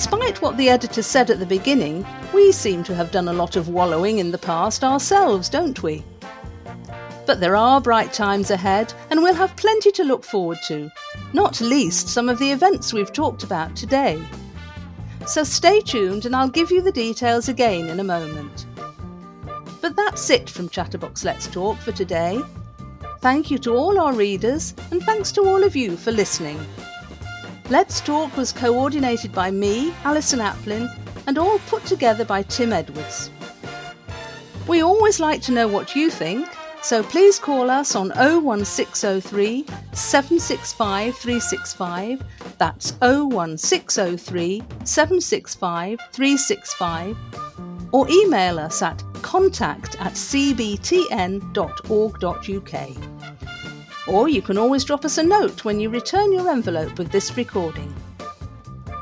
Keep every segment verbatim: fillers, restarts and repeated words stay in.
despite what the editor said at the beginning, we seem to have done a lot of wallowing in the past ourselves, don't we? But there are bright times ahead, and we'll have plenty to look forward to, not least some of the events we've talked about today. So stay tuned and I'll give you the details again in a moment. But that's it from Chatterbox Let's Talk for today. Thank you to all our readers, and thanks to all of you for listening. Let's Talk was coordinated by me, Alison Aplin, and all put together by Tim Edwards. We always like to know what you think, so please call us on oh one six oh three, seven six five, three six five, that's oh one six oh three, seven six five, three six five, or email us at contact at c b t n dot org dot u k. Or you can always drop us a note when you return your envelope with this recording.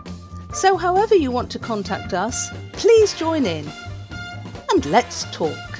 So however you want to contact us, please join in and let's talk.